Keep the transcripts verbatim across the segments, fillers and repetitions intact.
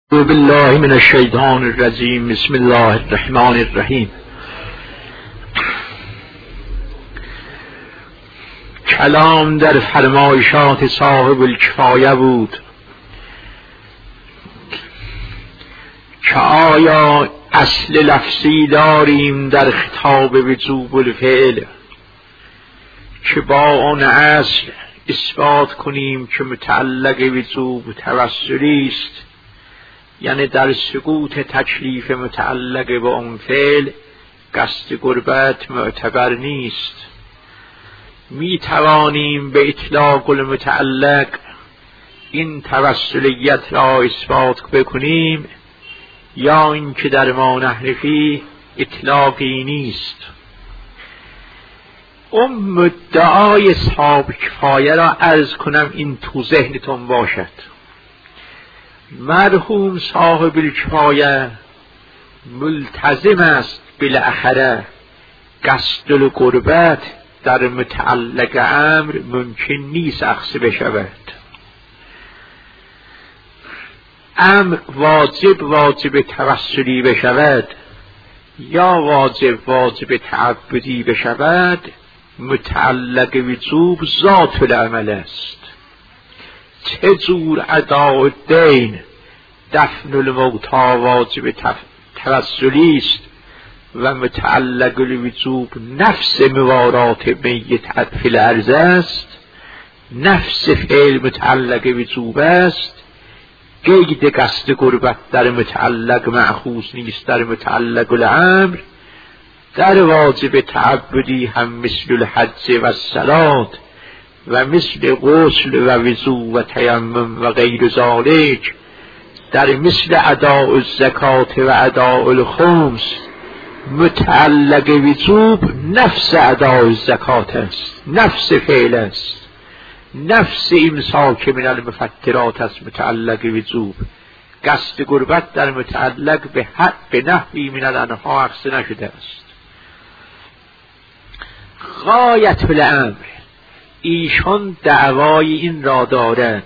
بالله من الشیطان الرجیم. بسم الله الرحمن الرحیم. کلام در فرمایشات صاحب الکفایه بود که آیا اصل لفظی داریم در خطاب وجوب الفعل که با آن اصل اثبات کنیم که متعلق وجوب توسلی است، یعنی در سقوط تکلیف متعلق به آن فعل قصد قربت معتبر نیست. می توانیم به اطلاق المتعلق این توسلیت را اثبات بکنیم، یا اینکه در ما نحرفی اطلاقی نیست. اون مدعای اصحاب کفایه را عرض کنم این تو ذهنتون باشد. مرحوم صاحب الکفایه ملتزم است بالاخره قصد القربت در متعلق امر ممکن نیست اخذ بشود. امر واجب واجب توسلی بشود یا واجب واجب تعبدی بشود، متعلق وجوب ذات العمل است. چه جور اداء الدین دفن الموتی واجب توسلی است و متعلق الوجوب نفس موارات میت فی الارض است، نفس فعل متعلق وجوب است. قید قصد قربت در متعلق مأخوذ نیست در متعلق الامر. در واجب تعبدی هم مثل الحج و الصلات و مثل غسل و وضو و تیمم و غیر ذالک، در مثل اداء الزکات و اداء الخمس متعلق وجوب نفس اداء الزکات است، نفس فعل است، نفس امساک من المفطرات است متعلق وجوب. قصد قربت در متعلق به حد به نحوی من الانها اخذ نشده است. غایت الامر ایشان دعوای این را دارد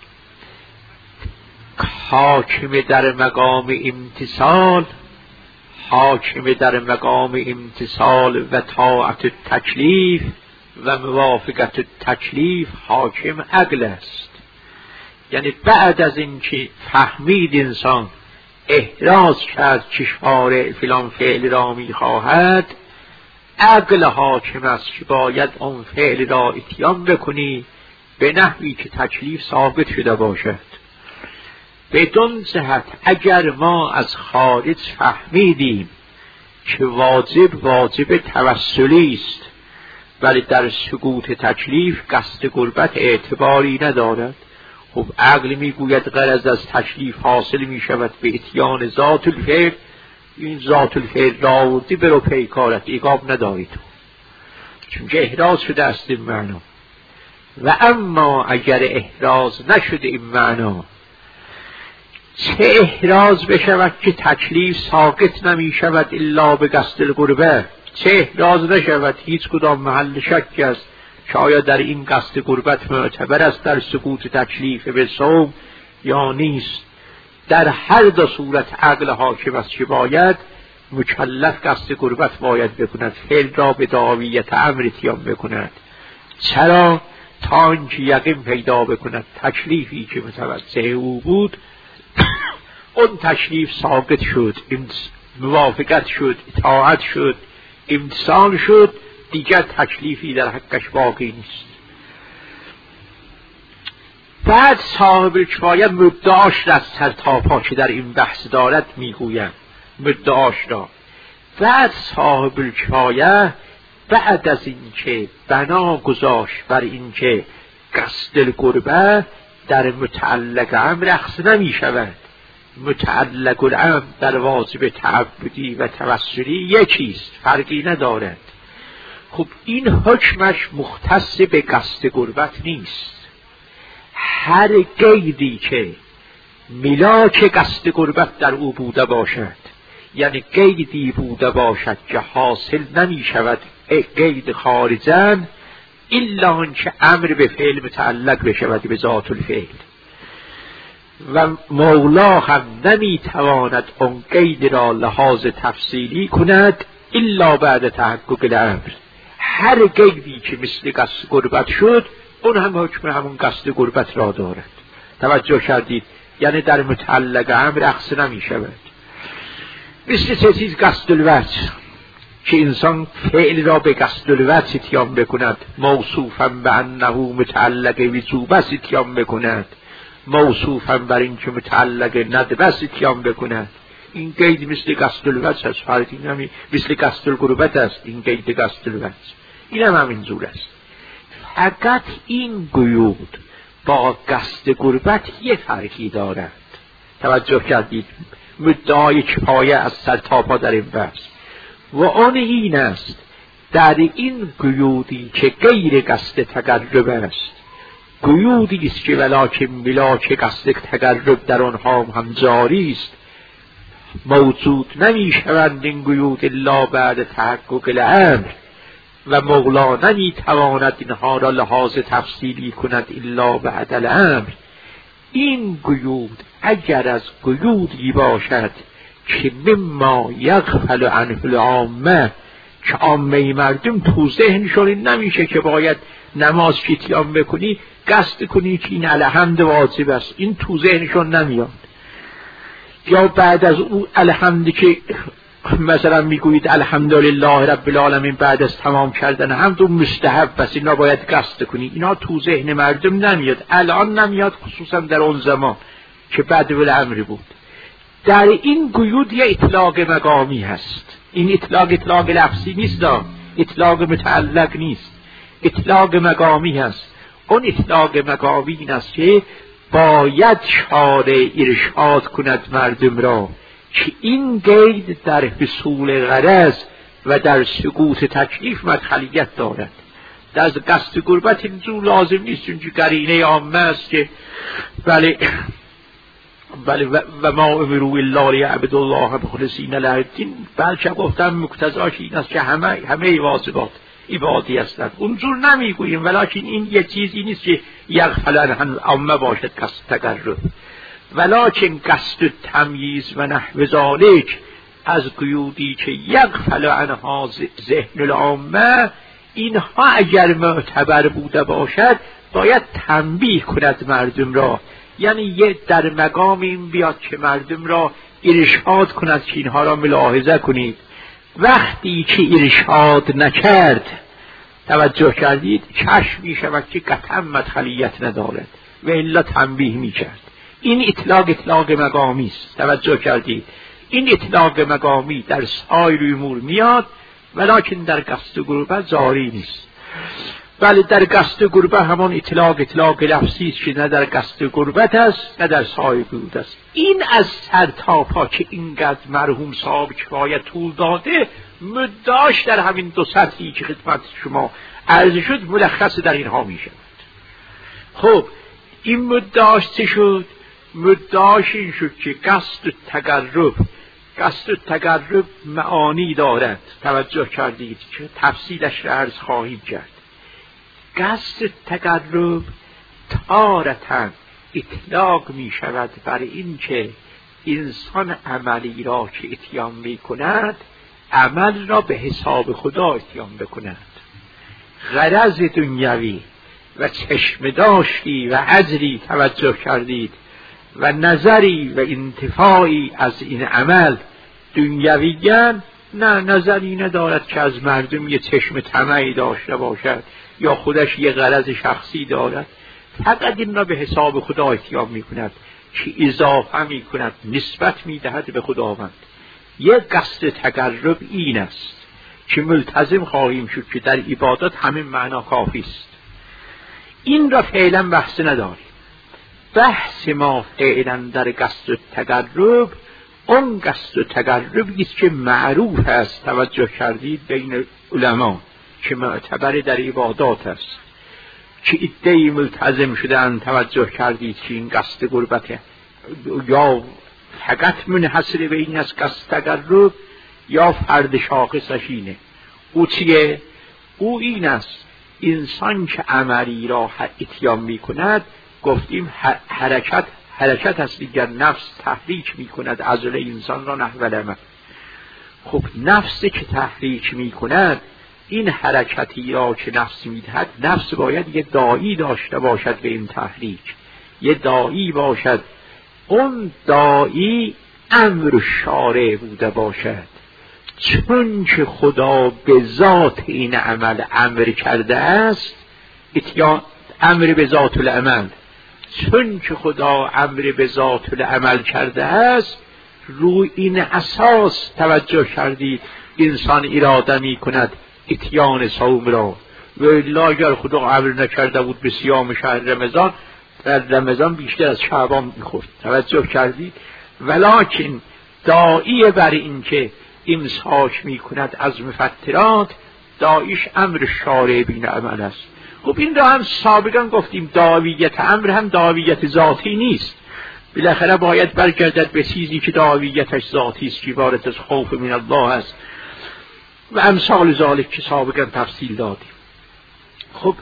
حاکم در مقام امتثال، حاکم در مقام امتثال و طاعت تکلیف و موافقت تکلیف حاکم عقل است. یعنی بعد از اینکه فهمید انسان احراز کرد که شارع فلان فعل را میخواهد، عقل حاکم است که باید آن فعل را اتیان بکنی به نحوی که تکلیف ثابت شده باشد. بدون جهت اگر ما از خارج فهمیدیم که واجب واجب توسلی است ولی در سقوط تکلیف قصد قربت اعتباری ندارد، خب عقل میگوید غرض از تکلیف حاصل می شود به اتیان ذات الفعل، این ذات الفعل را آوردی برو پیکارت، ایقاب نداری تو، چون که احراز شده است این معنا. و اما اگر احراز نشده این معنا، چه احراز بشود که تکلیف ساقط نمی شود الا به قصد القربه، چه احراز نشود هیچ کدام محل شک است که آیا در این قصد قربت معتبر است در سقوط تکلیف به صوم یا نیست. در هر دو صورت عقل حاکم است که باید مکلف قصد قربت باید بکند، فعل را به دعویت امر اتیان بکند. چرا؟ تا اینکه یقین پیدا بکند تکلیفی که متوجه او بود اون تکلیف ثابت شد، موافقت شد، اطاعت شد، امتثال شد، دیگر تکلیفی در حقش باقی نیست. بعد صاحب کفایه مدعاش را از سر تا پا که در این بحث دارد میگویم مدعاش را. بعد صاحب کفایه بعد از اینکه بنا گذاشت بر اینکه قصد القربه در متعلق امر اخذ نمی شود، متعلق الامر در واجب تعبدی و توسلی یکیست، فرقی ندارد. خب این حکمش مختص به قصد قربت نیست. هر قیدی که ملاک قصد قربت در او بوده باشد، یعنی قیدی بوده باشد که حاصل نمی شود قید خارجاً الا آنچه امر به فعل متعلق بشود به ذات الفعل، و مولا هم نمیتواند اون قید را لحاظ تفصیلی کند الا بعد تحقق الامر. هر قیدی که مثل قصد قربت شد اون هم حکم همون قصد قربت را دارد. توجه کردید؟ یعنی در متعلق امر اخذ نمی شود. مثل چه چیز قصد الوجه که انسان فعل را به قصد الوجه اتیان بکند، موصوفا به انه متعلق وجوب است اتیان بکند، موصوفا بر این که متعلق ندب است اتیان بکند. این قید مثل قصد الوجه است، فرقی نمی مثل قصد القربت است. این قید قصد الوجه این هم همینجور است. فقط این قیود با قصد قربت یه فرقی دارد. توجه کردید؟ مدعای کفایه از سر تا پا در این بحث و آن این است در این قیودی که غیر قصد تقرب است، قیودی است که ولکن بلا که قصد تقرب در آنها هم جاری است، موجود نمی شوند این قیود الا بعد تحقق الامر و مولا نمی تواند اینها را لحاظ تفصیلی کند الا بعد الامر. این قیود اگر از قیودی باشد که مما یغفل عنه العامه، که عامه مردم تو ذهنشون نمیشه که باید نماز اتیان بکنی قصد کنی که این الحمد واجب است، این تو ذهنشون نمیاد. یا بعد از او الحمد که مثلا میگویید الحمدلله رب العالمین بعد از تمام کردن حمد و مستحب بس اینا باید قصد کنی، اینا تو ذهن مردم نمیاد. الان نمیاد، خصوصا در اون زمان که بعد الامر بود. در این قیود یه اطلاق مقامی هست. این اطلاق اطلاق لفظی نیست، اطلاق متعلق نیست، اطلاق مقامی هست. اون اطلاق مقامی این است که باید شارع ارشاد کند مردم را که این قید در حصول غرض و در سقوط تکلیف مدخلیت دارد. در قصد قربت اینجور لازم نیست، چون قرینه عامه است که بله بله و ما امروا الا لیعبدوا الله مخلصین له الدین. بلکه گفتم مقتضاش این است که همه همه واجبات عبادی هستند. اونجور نمیگوییم، ولیکن این یه چیزی نیست که یغفل عنه عامه باشد قصد تقرب، ولکن قصد تمییز و نحو ذالک از قیودی که یغفل عنها ذهن العامه، اینها اگر معتبر بوده باشد باید تنبیه کند مردم را. یعنی یه در مقام این بیاد که مردم را ارشاد کند که اینها را ملاحظه کنید. وقتی که ارشاد نکرد، توجه کردید، کشف می شود که قطعا مدخلیت ندارد و الا تنبیه می کرد. این اطلاق اطلاق مقامی است. توجه کردید؟ این اطلاق مقامی در سایر امور میاد، ولکن در قصد قربت جاری نیست. ولی در قصد قربت همان اطلاق اطلاق لفظی است که نه در قصد قربت است نه در سایر قیود است. این از سر تا پا که اینقدر مرحوم صاحب کفایه طول داده، مدعاش در همین دو سطحی که خدمت شما عرض شد ملخص در اینها می شود. خب این مدعاش چه شد؟ مدعاش این شد که قصد تقرب قصد تقرب معانی دارد. توجه کردید که تفصیلش را عرض خواهیم کرد. قصد تقرب تارتاً اطلاق می شود بر این که انسان عملی را که اتیان می کند عمل را به حساب خدا اتیان بکند. غرض دنیوی و چشم داشتی و عجری، توجه کردید، و نظری و انتفاعی از این عمل دنیویان، نه نظری ندارد که از مردم یه چشم طمعی داشته باشد یا خودش یه غرض شخصی دارد. فقط این را به حساب خدا اتیان می کند که اضافه می کند، نسبت می دهد به خداوند. یک قصد تقرب این است که ملتزم خواهیم شد که در عبادت همین معنا کافی است. این را فعلا بحث نداریم. بحث ما فعلا در قصد تقرب اون قصد تقربی است که معروف است، توجه کردید، بین علما که معتبر در عبادات است، که عده‌ای ملتزم شدن. توجه کردید که این قصد قربت یا فقط منحصر به این است قصد تقرب یا فرد شاخصش اینه. او چیه؟ او این است انسان که عملی را اتیان می کند، گفتیم حرکت حرکت است دیگر. نفس تحریک می کند عضله انسان را نحو العمل. خب نفس که تحریک می کند، این حرکتی را که نفس می دهد، نفس باید یه داعی داشته باشد به این تحریک، یه داعی باشد. اون داعی امر شارع بوده باشد، چون که خدا به ذات این عمل امر کرده است. اتیان امر به ذات العمل، چون که خدا امر به ذات العمل کرده است، روی این اساس توجه کردید انسان اراده می کند اتیان صوم را. و الا اگر خدا امر نکرده بود به صیام شهر رمضان، در رمضان بیشتر از شعبان میخورد. توجه کردید؟ ولکن داعی بر این که امساک می کند از مفطرات، داعیش امر شارع بین عمل است. خب این را هم سابقا گفتیم، داویت امر هم داویت ذاتی نیست. بالاخره باید برگردد به چیزی که داویتش ذاتی است، که عبارت از خوف من الله است و امثال ذالک که سابقا تفصیل دادیم. خب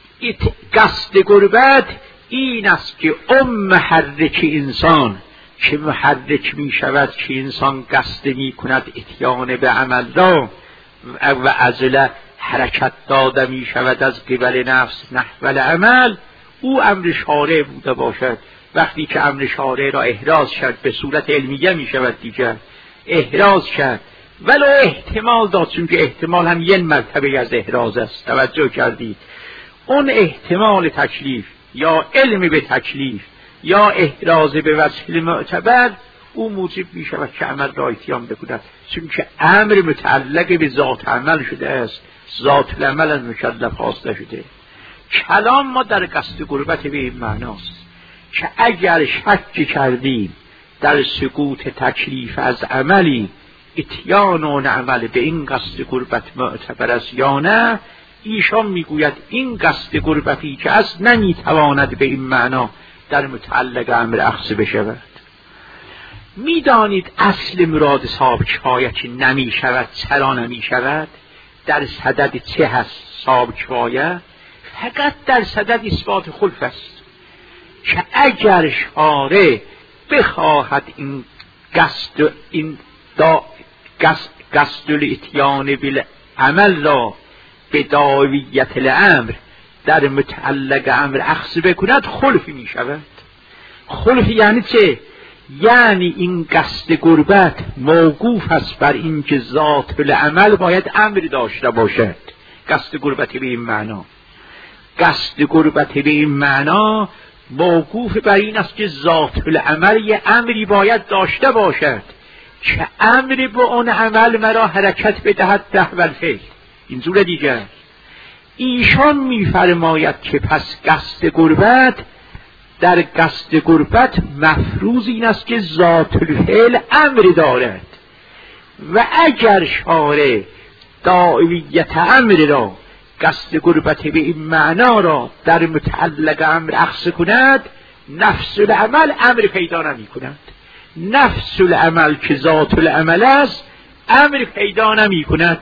قصد قربت این است که ام محرک انسان که محرک می شود که انسان قصد می کند اتیان به عمل را و عزله حرکت داده می شود از قبل نفس نحو العمل، او امر شارع بوده باشد. وقتی که امر شارع را احراز کرد، به صورت علمیه می شود دیگر، احراز کرد ولو احتمال داد، چون که احتمال هم یک مرتبه از احراز است. توجه کردید؟ اون احتمال تکلیف یا علم به تکلیف یا احراز به وجه معتبر، او موجب می شود که عمل را اتیان بکند، چون که امر متعلق به ذات عمل شده است، ذات العمل از مکلف خواسته شده. کلام ما در قصد قربت به این معناست که اگر شک کردیم در سقوط تکلیف از عملی، اتیان اون عمل به این قصد قربت معتبر است یا نه، ایشان میگوید این قصد قربتی که از نمیتواند به این معنا در متعلق امر اخذ بشود. میدانید اصل مراد صاحب کفایه که نمی شود، چرا نمی شود؟ در صدد چه هست صاحب کفایه؟ فقط در صدد اثبات خلف است، که اگر شارع بخواهد این قصد این دا قصد قصد الاتیان بالعمل را به داویت الامر در متعلق امر اخذ بکند، خلف می شود. خلف یعنی چه؟ یعنی این قصد قربت موقوف است بر این که ذات العمل باید امر داشته باشد. قصد قربت به این معنا، قصد قربت به این معنا موقوف بر این است که ذات العمل یه امری باید داشته باشد که امر به اون عمل مرا حرکت بدهد نحو الفعل. اینجور دیگر ایشان میفرماید که پس قصد قربت، در قصد قربت مفروض این است که ذات الفعل امر دارد، و اگر شارع داعیت امر را، قصد قربت به این معنا را در متعلق امر اخذ کند، نفس العمل امر پیدا نمی کند. نفس العمل که ذات العمل است امر پیدا نمی کند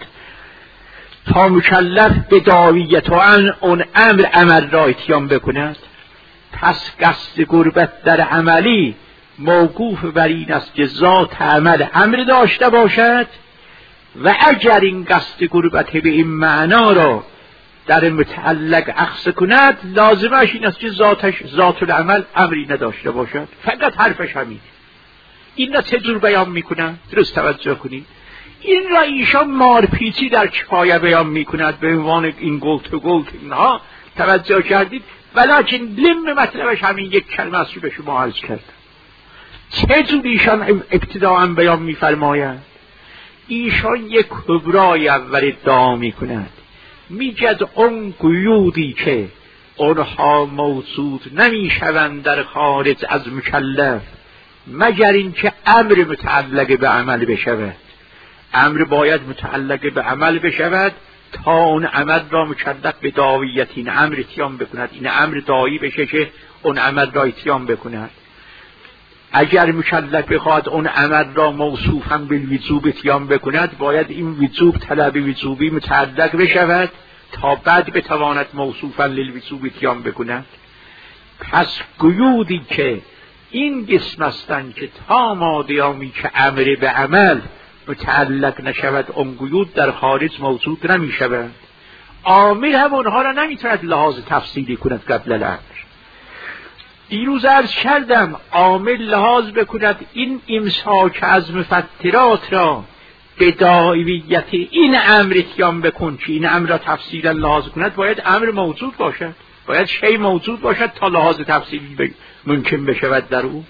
تا مکلف به داعیت و اون امر عمل را اتیان بکند. پس قصد قربت در عملی موقوف بر این است که ذات عمل امر داشته باشد، و اگر این قصد قربت به این معنا را در متعلق اخذ کند، لازمش این است که ذاتش ذات العمل امری نداشته باشد. فقط حرفش همین. این را چه جور بیان میکنن؟ درست توجه کنید. این را ایشان مارپیچی در کفایه بیان میکند به عنوان این گلت و گلت اینها. توجه کردید؟ ولیکن لم مطلبش همین یک کلمه است که به شما عرض کردم. چه جور ایشان ابتداء بیان میفرمایند؟ ایشان یک کبرای اول ادعا میکنند، میگد اون قیودی که اونها موجود نمیشوند در خارج از مکلف مگر اینکه امر متعلق به عمل بشود. امر باید متعلق به عمل بشود تا اون عمل را مکلف به داعیت این امر اتیان بکند، این امر داعی بشه که اون عمل را اتیان بکند. اگر مکلف بخواد اون عمل را موصوفا بالوجوب اتیان بکند، باید این وجوب طلب وجوبی متعلق بشود تا بعد بتواند موصوفا للوجوب اتیان بکند. پس قیودی که این قسم هستند که تا مادامی که امر به عمل متعلق نشود اون قیود در خارج موجود نمی شود. عامل هم اونها را نمیتواند لحاظ تفصیلی کند قبل الامر. دیروز عرض کردم عامل لحاظ بکند این امساک از مفترات را به داعیت این امر اتیان بکن که این امر را تفصیلا لحاظ کند، باید امر موجود باشد، باید شیء موجود باشد تا لحاظ تفصیلی ممکن بشود در او.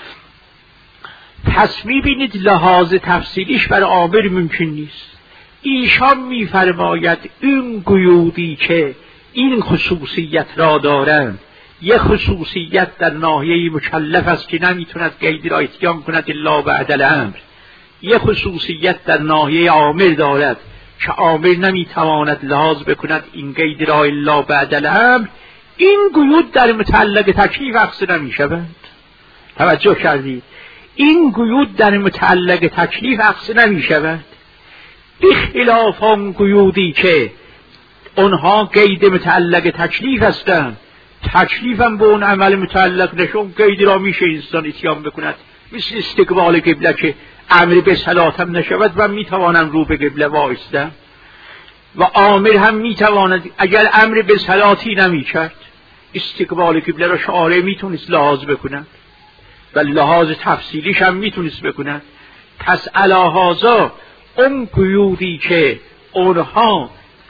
پس میبینید لحاظ تفصیلیش برای عامل ممکن نیست. ایشان میفرماید این قیودی که این خصوصیت را دارند، یک خصوصیت در ناحیه مکلف است که نمیتوند قید را اتیان کند الا بعد الامر، یک خصوصیت در ناحیه عامل دارد که عامل نمیتواند لحاظ بکند این قید را الا بعد الامر. این قیود در متعلق تکلیف عکس نمیشوند. توجه کردید؟ این قیود در متعلق تکلیف عکس نمیشوند، بخلاف آن قیودی که اونها قید متعلق تکلیف هستند. تکلیف هم به اون عمل متعلق نشون قید را میشه انسان اتیان بکند، مثل استقبال قبله که امر به صلات هم نشود و میتوانم رو به قبله وایستم، و عامل هم میتواند اگر امر به صلاتی نمیکرد استقبال قبله را شارع میتونست لحاظ بکند و لحاظ تفصیلیش هم میتونست بکند. پس علی هذا اون قیودی که اونها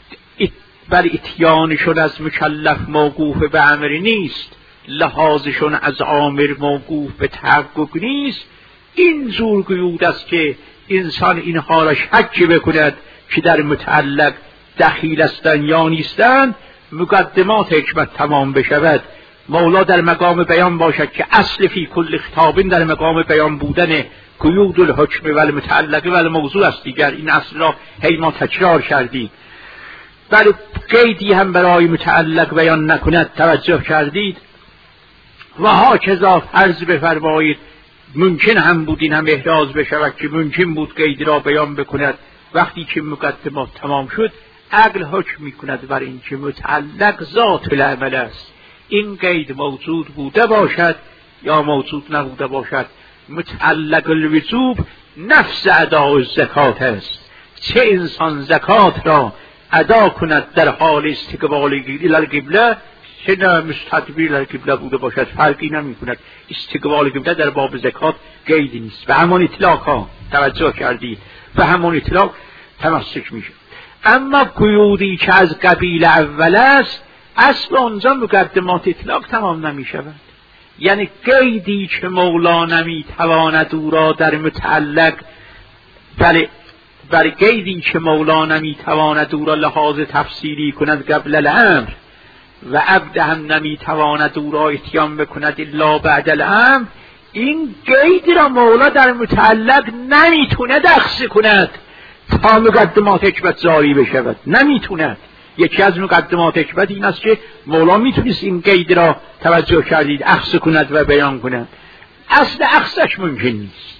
بر اتیانشون از مکلف موقوف به امر نیست، لحاظشون از عامل موقوف به تحقق نیست، این زور قیود است که انسان اینها را شک بکند که در متعلق دخیل هستند یا نیستند. مقدمات حکمت تمام بشود، مولا در مقام بیان باشد که اصل فی کل خطاب در مقام بیان بودن قیود الحکم و المتعلق و الموضوع است. دیگر این اصل را هی ما تکرار کردیم. بل قیدی هم برای متعلق بیان نکند. توجه کردید؟ و ها کذا فرض بفرمایید ممکن هم بود این هم احراز بشود که ممکن بود قید را بیان بکند. وقتی که مقدمات تمام شد عقل حکم میکند بر این که متعلق ذات العمل است. این قید موجود بوده باشد یا موجود نبوده باشد، متعلق الوجوب نفس اداء الزکات است. چه انسان زکات را ادا کند در حال استقبال القبله، چه نه مستدبر القبله بوده باشد، فرقی نمی کند. استقبال قبله در باب زکات قید نیست. به همون اطلاق ها توجه کردید، به همون اطلاق تمسک میشه. اما قیودی که از قبیل اول است، اصل آنجا مقدمات اطلاق تمام نمی شود. یعنی قیدی که مولا نمی تواند او را در متعلق بله بر قیدی که مولا نمی تواند او را لحاظ تفصیلی کند قبل الامر و عبد هم نمی تواند او را اتیان بکند الا بعد الامر، این قید را مولا در متعلق نمی تواند اخذ کند تا مقدمات حکمت جاری بشود. نمی تواند. یکی از مقدمات حکمت این است که مولا میتونست این قید را توجه کردید اخذ کند و بیان کند. اصل اخذش ممکن نیست.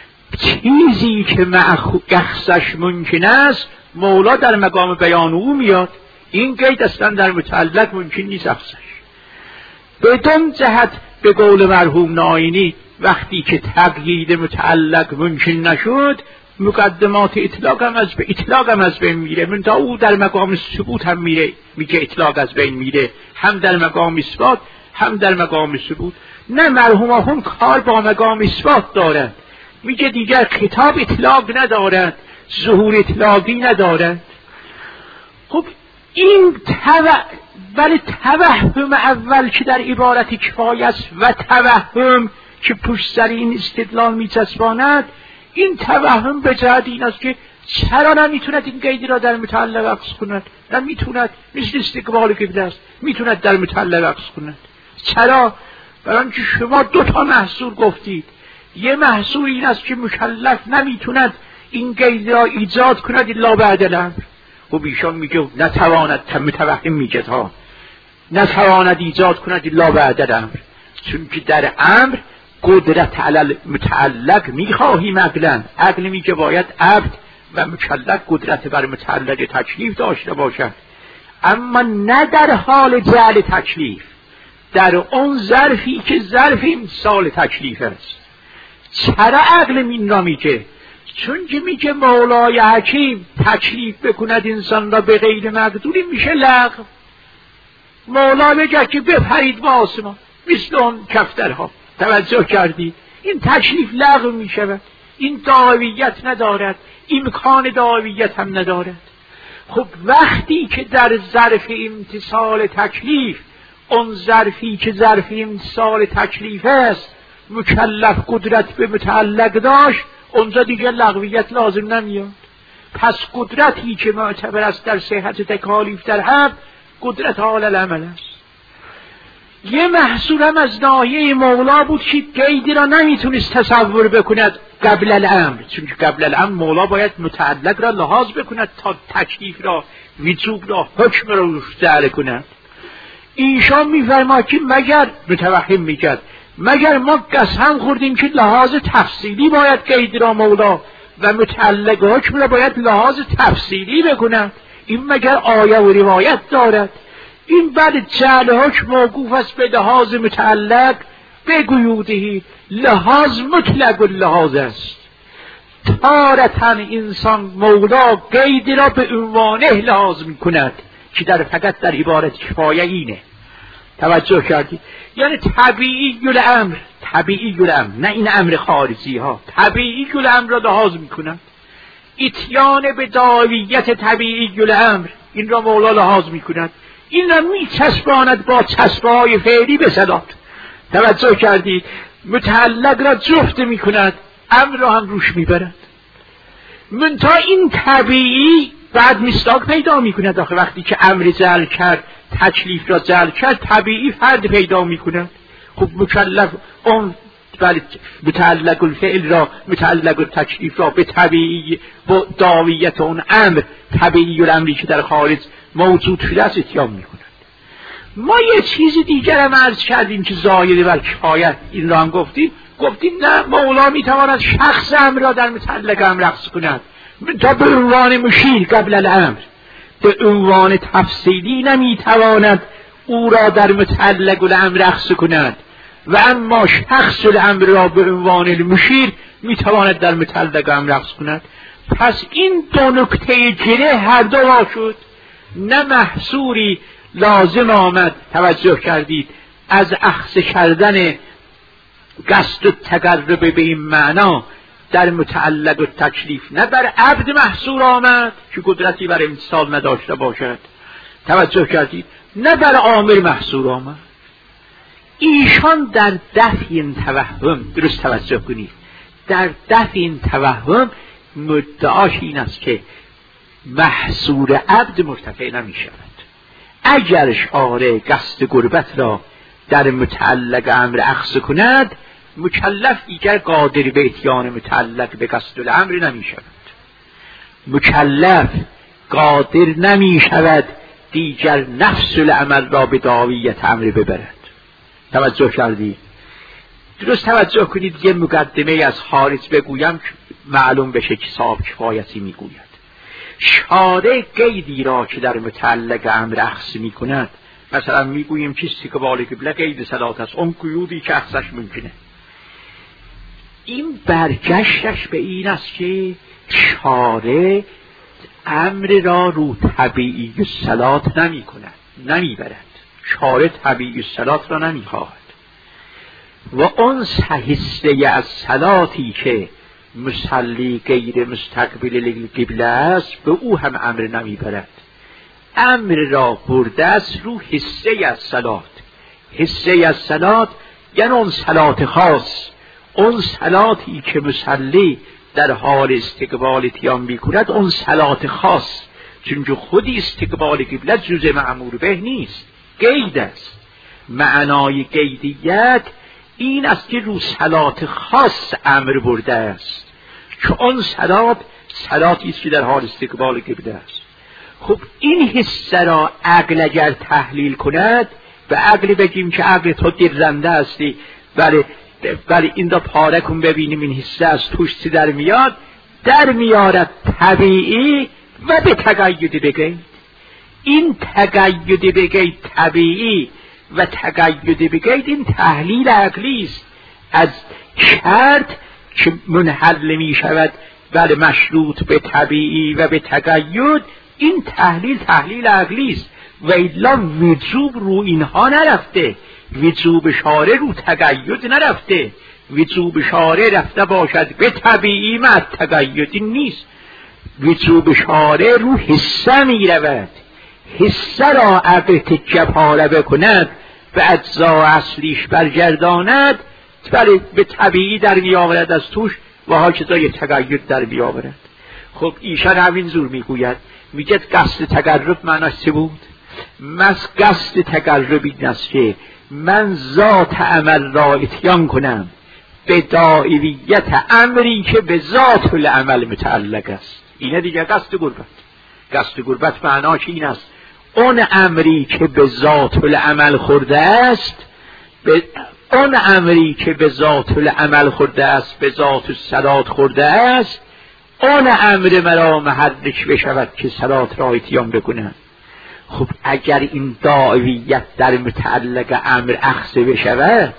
چیزی که اخذش ممکن است مولا در مقام بیان او میاد. این قید اصلا در متعلق ممکن نیست اخذش. بدون جهت به قول مرحوم ناینی وقتی که تقیید متعلق ممکن نشد، مقدمات اطلاق هم از به اطلاق هم از بین میره. من تا او در مقام ثبوت هم میره، میگه اطلاق از بین میره، هم در مقام اثبات هم در مقام ثبوت. نه، مرحوم هم کار با مقام اثبات دارند. میگه دیگر خطاب اطلاق ندارند، ظهور اطلاقی ندارند. خب این تو... ولی توهم اول که در عبارت کفایه است و توهم که پشت سر این استدلال میچسباند، این توهم به جهت این است که چرا نمیتوند این قیدی را در متعلق عکس کند؟ نمیتوند. مثل استقبال قبله است، میتوند در متعلق عکس کند. چرا؟ برای اینکه شما دو تا محصول گفتید. یه محصول این است که مکلف نمیتوند این قید را ایجاد کند الا بعد الامر. و ایشان میگه نتواند، متوهم میگه ها نتواند ایجاد کند الا بعد الامر، چون که در امر قدرت علی متعلق میخواهیم. عقلا عقل میگه باید عبد و مکلف قدرت بر متعلق تکلیف داشته باشد، اما نه در حال جعل تکلیف. در اون ظرفی که ظرف امتثال تکلیف است. چرا عقل این را میگه؟ چون که میگه مولای حکیم تکلیف بکند انسان را به غیر مقدوری میشه لغو. مولا بگه که بپرید با آسمان مثل اون کفترها. توجه کردید؟ این تکلیف لغو میشود. این دعویت ندارد، امکان دعویت هم ندارد. خب وقتی که در ظرف امتثال تکلیف، اون ظرفی که ظرف امتثال تکلیف است، مکلف قدرت به متعلق داشت، اونجا دیگه لغویت لازم نمیاد. پس قدرتی که معتبر است در صحت تکالیف در حق، قدرت حال العمل است. یه محصول هم از ناحیه مولا بود که قیدی را نمیتونست تصور بکند قبل الامر، چون که قبل الامر مولا باید متعلق را لحاظ بکند تا تکلیف را، وجوب را، حکم را روش جعل کند. ایشان میفرما که مگر متوهم میکرد مگر ما قسم خوردیم که لحاظ تفصیلی باید قید را مولا و متعلق حکم را باید لحاظ تفصیلی بکند؟ این مگر آیه و روایت دارد؟ این بعد جعل حکم موقوف است به لحاظ متعلق بگویودهی لحاظ مطلق اللحاظ است. تارتاً انسان مولا قید را به عنوانه لحاظ میکند که در فقط در عبارت کفایه اینه. توجه کردی؟ یعنی طبیعی الامر، طبیعی الامر، نه این امر خارجی ها، طبیعی الامر را لحاظ میکنند. اتیان به دعویت طبیعی الامر، این را مولا لحاظ میکند. این را میچسباند با چسبهای فعلی به صدات. توجه کردید؟ متعلق را جفت میکند، امر را هم روش میبرد. منتها این طبیعی بعد مصداق پیدا میکند. آخه وقتی که امر جعل کرد، تکلیف را جعل کرد، طبیعی فرد پیدا میکند. خب مکلف اون متعلق الفعل را، متعلق التکلیف را به طبیعی، با دعویت اون امر، طبیعی الامری که در خارج موجود شده است اتیان میکند. ما یه چیز دیگر هم عرض کردیم که زاید بر کفایت، این را هم گفتیم. گفتیم نه، مولا میتواند شخص امر را در متعلق امر رقص کند تا به عنوان مشیر قبل الامر، به عنوان تفصیلی نمیتواند او را در متعلق الامر رقص کند، و اما شخص الامر را به عنوان المشیر میتواند در متعلق امر رقص کند. پس این دو نکته گره هر دو را شد. نه محصوری لازم آمد، توجه کردید، از اخذ کردن قصد و تقرب به این معنا در متعلق و تکلیف، نه بر عبد محصور آمد که قدرتی بر امتثال نداشته باشد. توجه کردید؟ نه بر آمر محصور آمد. ایشان در دفع این توهم، درست توجه کنید، در دفع این توهم مدعاش این است که محصور عبد مرتفع نمی شود. اگر شارع قصد قربت را در متعلق امر اخذ کند، مکلف دیگر قادر به اتیان متعلق به قصد الامر نمی شود. مکلف قادر نمی شود دیگر نفس العمل را به دعویت امر ببرد. توجه کردید؟ درست توجه کنید. یه مقدمه از خارج بگویم که معلوم بشه که صاحب کفایتی میگوید. شارع قیدی را که در متعلق امر اخذ می کند، مثلا میگوییم که استقبال قبله قید صلات است، اون قیودی که اخذش ممکنه، این برگشتش به این است که شارع امر را رو طبیعی صلات نمی کند، نمی برد. شارع طبیعی صلات را نمی خواهد و اون حصه از صلاتی که مصلی غیر مستقبل قبله است به او هم امر نمی برد. امر را برده است رو حصه از صلات. حصه از صلات یعنی اون صلات خاص، اون صلاتی که مصلی در حال استقبال اتیان میکند، اون صلات خاص، چون که خودی استقبال قبله جزء مأمور به نیست، قید است. معنای قیدیت این است که رو صلات خاص امر برده است، که اون صلات صلاتی است که در حال استقبال قبله است. خب این حصه را عقل اگر تحلیل کند، به عقل بگیم که عقل تو درنده هستی، بله بله این دا پاره کن ببینیم این حصه از توش چی در میاد، در میارد طبیعی و به تقید بگید. این تقید بگید طبیعی و تقید بقید این تحلیل عقلی است. از شرط که منحل می شود بر مشروط به طبیعی و به تقید، این تحلیل تحلیل عقلی است و الا وجوب رو اینها نرفته، وجوب شارع رو تقید نرفته، وجوب شارع رفته باشد به طبیعی مع تقیدی نیست، وجوب شارع رو حصه می رود، حصه را عقل تجپاره بکند و اجزا اصلیش برگرداند ولی به طبیعی در بیاورد از توش و ها چیزای تقید در بیاورد. خب ایشان همین زور میگوید، میگه قصد تقرب معناش چه بود؟ مس قصد تقرب این است که من ذات عمل را اتیان کنم به دائریت امری که به ذات العمل متعلق است. اینه دیگه قصد قربت. قصد قربت معناش این است اون امری که به ذات العمل خورده است، به اون امری که به ذات العمل خورده است، به ذات الصلات خورده است، اون امر مرا محرک بشود که صلات را اتیان بکنم. خب اگر این دائریت در متعلق امر اخذ بشود،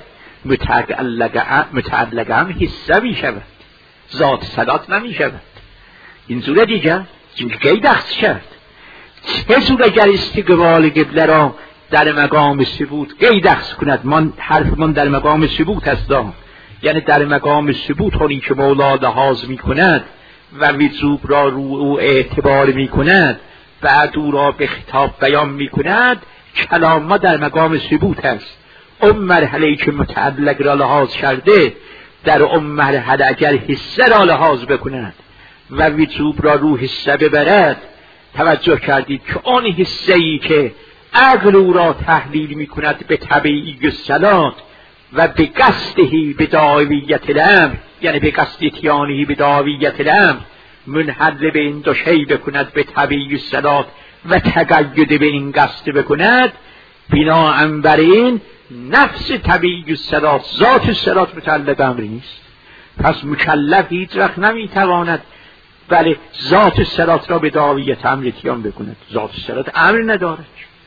متعلق متعلق هم حصه می شود، ذات صلات نمی شود. این صورت دیگه قید اخذ شد. چه صورت اگر استقبال قبله را در مقام ثبوت قید اخذ کند؟ من حرف من در مقام ثبوت است، یعنی در مقام ثبوت هایی که مولا لحاظ می کند و وجوب را رو او اعتبار می کند، بعد او را به خطاب بیان می کند، کلام ما در مقام ثبوت است. اون مرحله که متعلق را لحاظ کرده، در اون مرحله اگر حصه را لحاظ بکند و وجوب را رو حصه ببرد، توجه کردید که آن حصه ای که عقل او را تحلیل می کند به طبیعی الصلات و به قصدهی به دعویت الامر، یعنی به قصد اتیانهی به دعویت الامر، منحل به این دو شی بکند به طبیعی الصلات و تقید به این قصد بکند، بناهن بر این نفس طبیعی الصلات ذات الصلات متعلق امری نیست. پس مکلف هیچ وقت نمیتواند بله ذات الصلات را به دعویت امر اتیان بکند. ذات الصلات امر ندارد.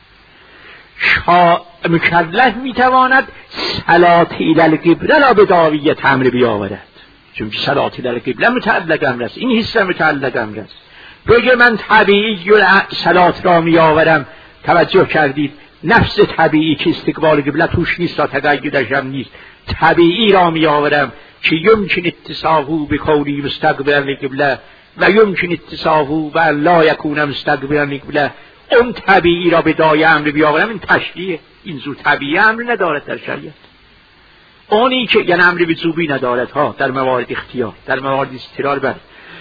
مکلف میتواند صلات الی القبله را به دعویت امر بیاورد، چون که صلات الی القبله متعلق امر است، این حصه متعلق امر است. بگه من طبیعی صلات را میآورم، توجه کردید نفس طبیعی که استقبال قبله توش نیست، تا تقیدش هم نیست، طبیعی را میآورم که یمکن اتصافه به قولی مستقبلا للقبله و یمکن اتصافه و لا یکون مستقبلا للقبله، اون طبیعی را به دای امر بیاورم، این تشریعه. این زور طبیعی امر ندارد در شریعت. اونی که یعنی امر وجوبی ندارد ها، در موارد اختیار، در موارد اضطرار بر.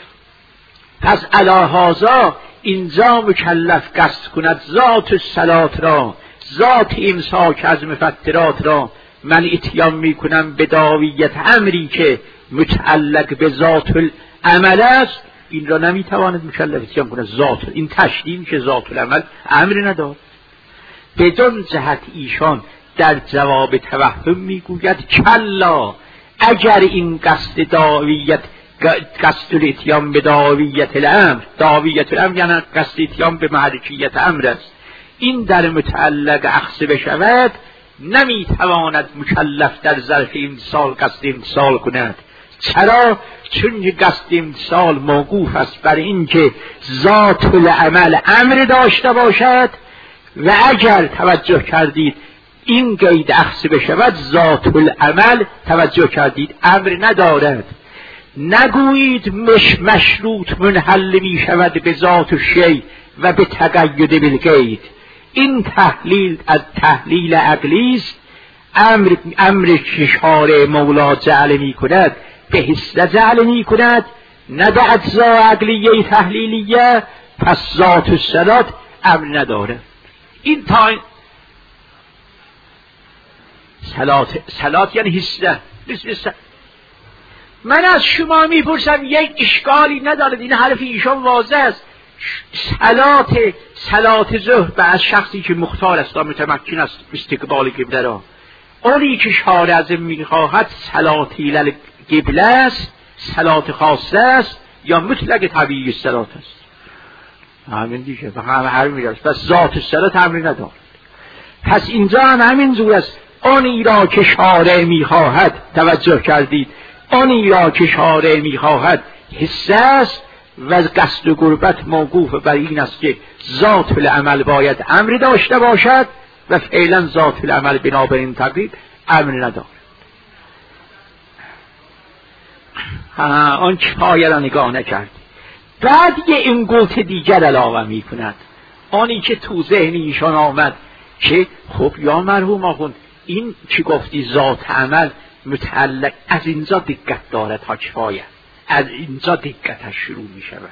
پس علی هذا اینجا مکلف قصد کند ذات الصلات را، ذات امساک از مفترات را من اتیان می کنم به دعویت امری که متعلق به ذات العمل است. این را نمیتواند مکلف اتیان کند. ذات این تشریعی که ذات العمل امر ندارد. بدون جهت ایشان در جواب توهم میگوید کلا، اگر این قصد دعویت قصد الاتیان به دعویت الامر، دعویت الامر یعنی قصد اتیان به محرکیت امر است، این در متعلق اخذ بشود، نمیتواند مکلف در ظرف امتثال قصد امتثال کند. چرا؟ چون قصد امتثال موقوف است بر اینکه ذات العمل امر داشته باشد و اگر توجه کردید این قید اخذ بشود، ذات العمل توجه کردید امر ندارد. نگویید مش مشروط منحل می شود به ذات الشیء و به تقید بالقید. این تحلیل از تحلیل عقلی است. امر امر که شارع مولا جعل می کند به حصه جعل می کند، نه به اجزا عقلیه تحلیلیه. پس ذات الصلات امر نداره. این تا صلات صلات یعنی حصه. من از شما میپرسم، یک اشکالی ندارد، این حرف ایشان واضح است. صلات صلات ظهر به از شخصی که مختار است و متمکن است استقبال قبله را، اونی که شارع از میخواهد صلات الی قبله است، صلات خاصه است یا مطلق طبیعی صلات است. همین دیگه به همه هر میراست. پس ذات صلات امری ندارد. پس اینجا هم همین جور است. آنی را که شارع میخواهد، توجه کردید، آنی را که شارع میخواهد حصه است و قصد و قربت موقوف بر این است که ذات العمل باید امر داشته باشد و فعلا ذات العمل بنابراین تقریب امر ندارد. آن چای را نگاه نکرد. بعد یه انگوت دیگر علاوه می کند، آنی که تو ذهن ایشان آمد که خب یا مرحوم آخوند این چی گفتی ذات عمل متعلق، از اینجا دقت دارد تا کفایت، از اینجا دقتش شروع می شود.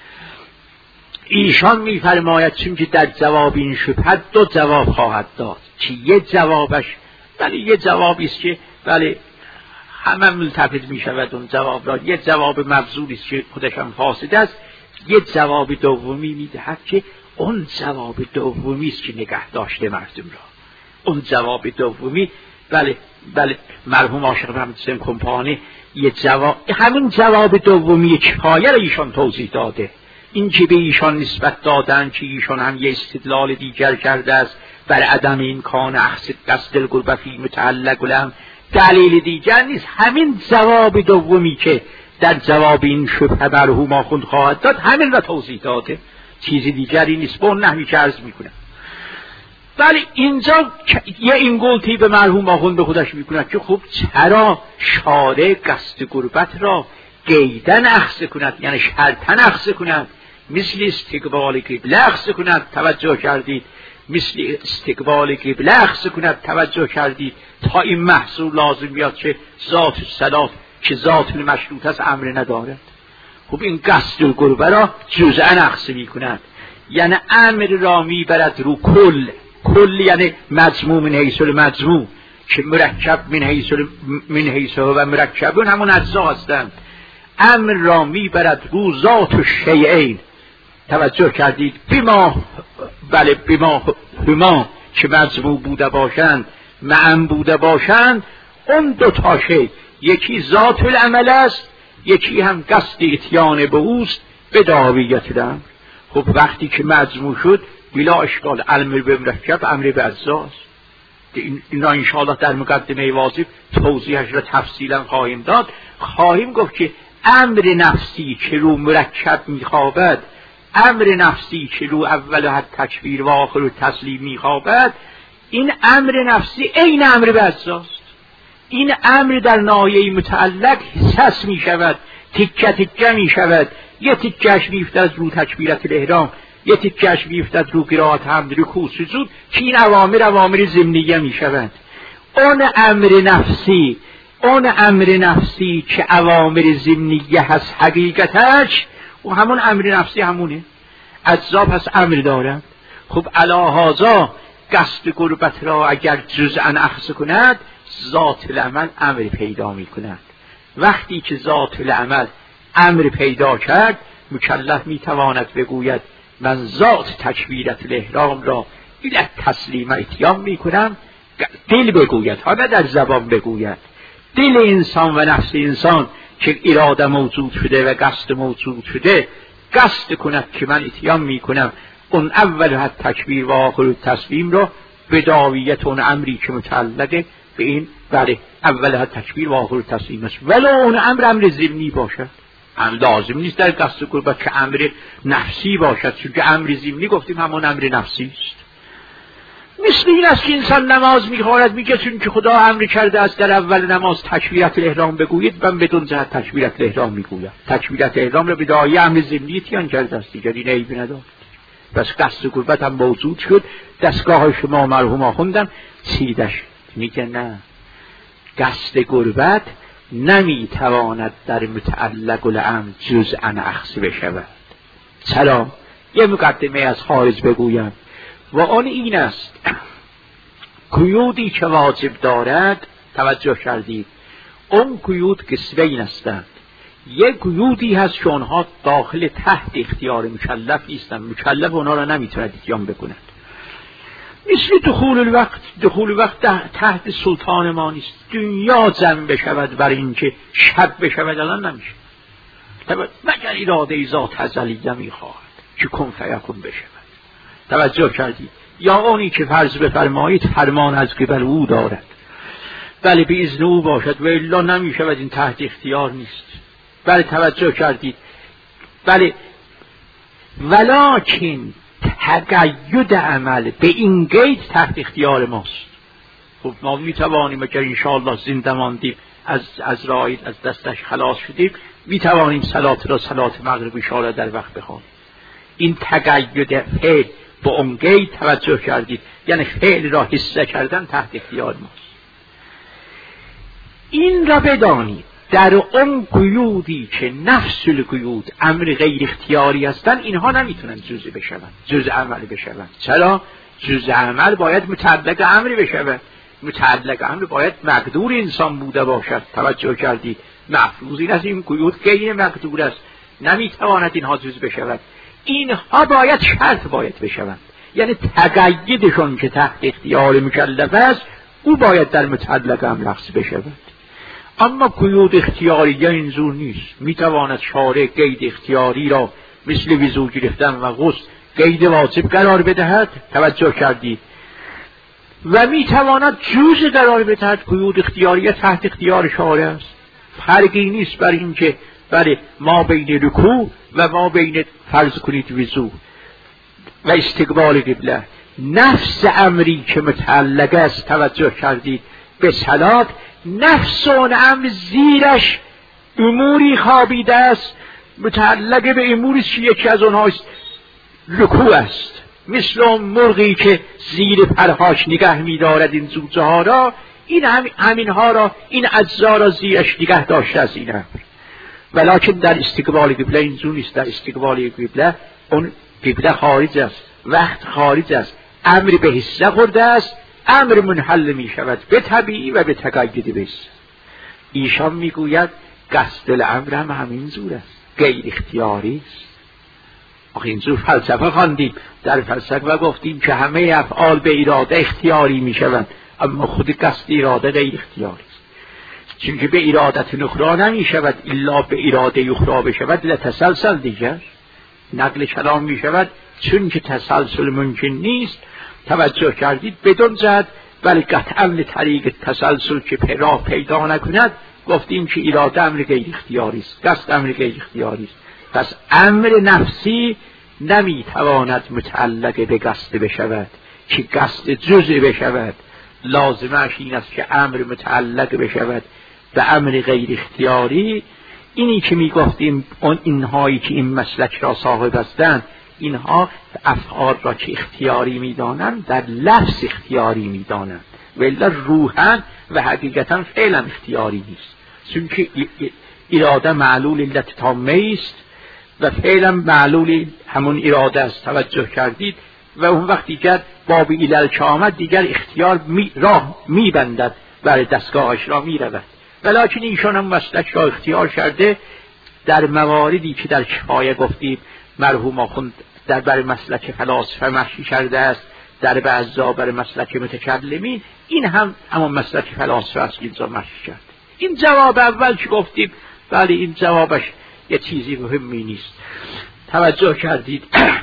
ایشان می فرماید چون که در جواب این شبهه دو جواب خواهد داد که یه جوابش ولی یه جوابی است که ولی همه ملتفت می شود اون جواب را، یه جواب مبذولی است که خودش هم فاسد است، یه جواب دومی می دهد که اون جواب دومی است که نگه داشته مردم را. اون جواب دومی بله بله مرحوم عاشق محمد حسین کمپانی یه جواب، همین جواب دومی کفایه را ایشان توضیح داده. این که به ایشان نسبت دادن که ایشان هم یه استدلال دیگر کرده است بر عدم این کان اخذ قصد القربه فی متعلق لهم، دلیل دیگر نیست، همین جواب دومی که در جواب این شبهه مرحوم آخوند خواهد داد همین را توضیح داده، چیزی دیگری نیست. به اون نحوی که عرض میکنم. ولی اینجا یه اینگولتی به مرحوم آخوند به خودش میکند که خب چرا شارع قصد قربت را قیدن اخذ کند، یعنی شرطن اخذ کند، مثل استقبال قبله اخذ کند، توجه کردید، مثل استقبال قبله اخذ کند، توجه کردید، تا این محصول لازم بیاد که ذات الصلات که ذات المشروط است امر ندارد. خب این قصد القربه را جزءا اخذ میکند، یعنی امر را میبرد رو کل، کل یعنی مجموع من حیث المجموع که مرکب من حیث من حیث و مرکبون همون اجزا هستند، امر را میبرد رو ذات الشیئین، توجه کردید، بما بله بما هما که مجموع بوده باشند معن بوده باشند، اون دو تا شی، یکی ذات العمل است، یکی هم قصد اتیان به اوست به دعویت الامر. خب وقتی که مجموع شد بلا اشکال امر به مرکب امر به اجزاست. اینا انشاءالله در مقدمه واجب توضیحش را تفصیلا خواهیم داد. خواهیم گفت که امر نفسی که رو مرکب میخوابد، امر نفسی که رو اول حد تکبیر و آخر تسلیم میخوابد، این امر نفسی این امر به اجزاست. این امر در ناحیه متعلق حساس می شود، تکه تکه می شود، یه تکهش میفتد رو تکبیرت الاحرام، یه تکهش میفتد رو قرائت حمد، رکوع، سجود، که این اوامر اوامر ضمنیه می شوند. اون امر نفسی، اون امر نفسی که اوامر ضمنیه هست حقیقتش و همون امر نفسی همونه، اجزا پس امر دارند. خب علی هذا قصد قربت را اگر جزءا اخذ کند، ذات العمل امر پیدا می کند. وقتی که ذات العمل امر پیدا کرد، مکلف می تواند بگوید من ذات تکبیرت الاحرام را الی تسلیم اتیان می کنم. دل بگوید، ها نه در زبان بگوید، دل انسان و نفس انسان که اراده موجود شده و قصد موجود شده قصد کند که من اتیان می کنم اون اول حد تکبیر و آخر تسلیم را به دعویت اون امری که متعلقه به این بله اول حد تکبیر و آخر تسلیم است، ولو اون امر امر ضمنی باشد. هم لازم نیست در قصد قربت که امر نفسی باشد، چون که امر ضمنی گفتیم همون امر نفسی است. مثل این است که انسان نماز میخواند میگه چون که خدا امر کرده است در اول نماز تکبیرت الاحرام بگویید، من بدون جهت تکبیرت الاحرام میگویم. تکبیرت الاحرام را به داعیه امر ضمنی اتیان کرده است، دیگه این عیبی ندارد. بس قصد قربت هم موجود شد، دستگاه های شما مرحوم آخوندم چیدش. میگه نه، قصد قربت نمیتواند در متعلق الامر جزءا اخذ بشود. چرا؟ یه مقدمه از خارج بگویم و آن این است قیودی که واجب دارد، توجه کردید، اون قیود قسمین هستند. یک قیودی هست که اونها داخل تحت اختیار مکلف نیستند، مکلف اونها را نمیتواند اتیان بکند. مثل دخول الوقت، دخول الوقت تحت سلطان ما نیست. دنیا جمع بشود بر این که شب بشود الان نمیشه، مگر اراده ذات ازلیه میخواهد که کن فیکون بشود. توجه کردید، یا اونی که فرض بفرمایید فرمان از قبل او دارد، بله به اذن او باشد و الا نمی شود، این تحت اختیار نیست. بله توجه کردید. بله ولکن تقید عمل به این قید تحت اختیار ماست. خب ما می توانیم اگر انشاءالله زنده ماندیم، از از راه از دستش خلاص شدیم، می توانیم صلات را صلات مغرب اشاره در وقت بخوانیم. این تقید فعل با اون قید توجه کردید، یعنی فعل را حصه کردن تحت اختیار ماست. این را بدانید در اون قیودی که نفس القیود امر غیر اختیاری هستند، اینها نمیتونن جزء بشوند، جزء عمل بشوند. چرا؟ جزء عمل باید متعلق امر بشود، متعلق امر باید مقدور انسان بوده باشد. توجه کردید، مفروض این است این قیود غیر مقدور است، نمیتواند اینها جزء بشود. اینها باید شرط باید بشوند، یعنی تقییدشون که تحت اختیار مکلف است او باید در متعلق امر لفظ بشود. اما قیود اختیاریه اینجور نیست. میتواند شارع قید اختیاری را مثل وضو گرفتن و غسل قید واجب قرار بدهد، توجه کردید، و میتواند جوز قرار بدهد. قیود اختیاریه تحت اختیار شارع است. فرقی نیست بر این که بله ما بین رکوع و ما بین فرض کنید وضو و استقبال قبله، نفس امری که متعلق است، توجه کردید، به صلات، نفس اون امر زیرش اموری خوابیده است، متعلق به اموری که یکی از اونها رکوع است، مثل اون مرغی که زیر پرهاش نگه می‌دارد این زوزه ها را، این هم همین ها را، این اجزا را زیرش نگه داشته از این امر. ولکن در استقبال قبله اینجور نیست. در استقبال قبله اون قبله خارج است، وقت خارج است، امر به حصه خورده است، امر منحل می شود به طبیعی و به تقید بس. ایشان می گوید قصد الامر هم همین زور است، غیر اختیاری است. آخه اینجور فلسفه خواندیم، در فلسفه و گفتیم که همه افعال به اراده اختیاری می شوند، اما خود قصد اراده غیر اختیاری است. چون که به ارادت نخرا نمی شود الا به اراده اخرا بشود لتسلسل دیگر نقل کلام می شود، چون که تسلسل ممکن نیست. توجه کردید بدون جهت، ولی قطعا طریق تسلسل که راه پیدا نکند، گفتیم که اراده امر غیر اختیاری است، قصد امر غیر اختیاری است. پس امر نفسی نمیتواند متعلق به قصد بشود که قصد جزء بشود. لازمش این است که امر متعلق بشود به امر غیر اختیاری. اینی که میگفتیم اون اینهایی که این مسلک را صاحب هستند، اینها افعال را که اختیاری میدانند در لفظ اختیاری میدانند، ولی روحاً و حقیقتاً فعلا اختیاری نیست، چون که اراده معلول علت تامه است و فعلا معلول همون اراده است. توجه کردید، و اون وقت دیگر باب علل که آمد دیگر اختیار می راه میبندد، برای دستگاهش را میرود. ولیکن ایشان هم مسلک را اختیار کرده در مواردی که در کفایه گفتیم مرحوم آخوند در بر مسلک فلاسفه مشی کرده است، در بعضا بر مسلک متکلمین، این هم همون مسلک فلاسفه است که اینجا مشی کرده. این جواب اول که گفتیم، ولی این جوابش یه چیزی مهمی نیست. توجه کردید،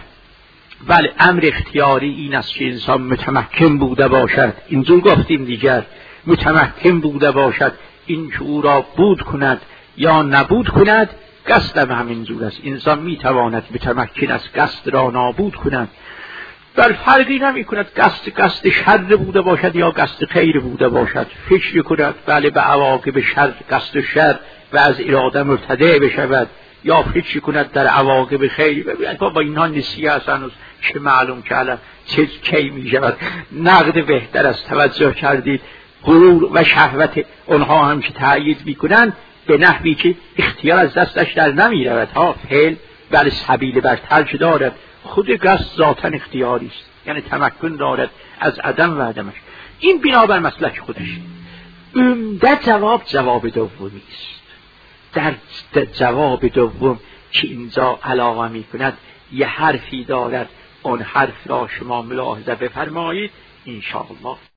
بله امر اختیاری این است که انسان متمکن بوده باشد، اینجور گفتیم دیگر، متمکن بوده باشد این که او را بود کند یا نبود کند. قصد هم همینجور است، انسان میتواند متمکن از قصد را نابود کند، بل فرقی نمی کند قصد قصد شر بوده باشد یا قصد خیر بوده باشد. فکر کند بله به عواقب شر قصد شر و از اراده مرتدع بشود، یا فکر کند در عواقب خیر. ببینید با اینها نسیه است، هنوز چه معلوم که الان چه کی می شود. نقد بهتر است. توجه کردید، غرور و شهوت اونها هم که تأیید می کنند به نحوی که اختیار از دستش در نمی رود ها. فعل بله سبیل برتر که دارد، خود قصد ذاتاً اختیاری است، یعنی تمکن دارد از عدم و عدمش. این بنابر مسلک خودش. عمده جواب جواب دومی است. در جواب دوم که اینجا علاقه می کند یه حرفی دارد، اون حرف را شما ملاحظه بفرمایید انشاءالله.